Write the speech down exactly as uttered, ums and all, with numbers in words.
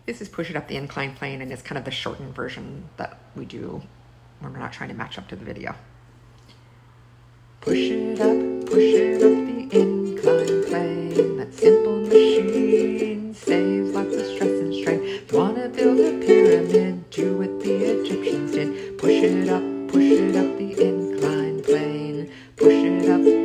This is Push It Up the Incline Plane, and it's kind of the shortened version that we do when we're not trying to match up to the video. Push it up, push it up the incline plane. That simple machine saves lots of stress and strain. If you want to build a pyramid, do what the Egyptians did. Push it up, push it up the incline plane. Push it up.